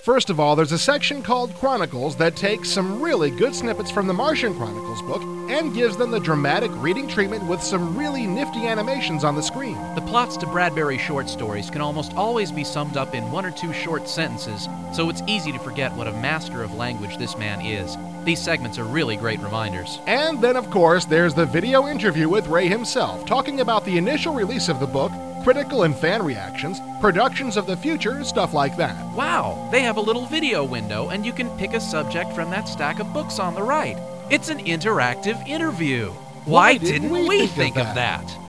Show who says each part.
Speaker 1: First of all, there's a section called Chronicles that takes some really good snippets from the Martian Chronicles book and gives them the dramatic reading treatment with some really nifty animations on the screen.
Speaker 2: The plots to Bradbury short stories can almost always be summed up in one or two short sentences, so it's easy to forget what a master of language this man is. These segments are really great reminders.
Speaker 1: And then, of course, there's the video interview with Ray himself, talking about the initial release of the book, critical and fan reactions, productions of the future, stuff like that.
Speaker 2: Wow, they have a little video window and you can pick a subject from that stack of books on the right. It's an interactive interview. Why didn't we think of that?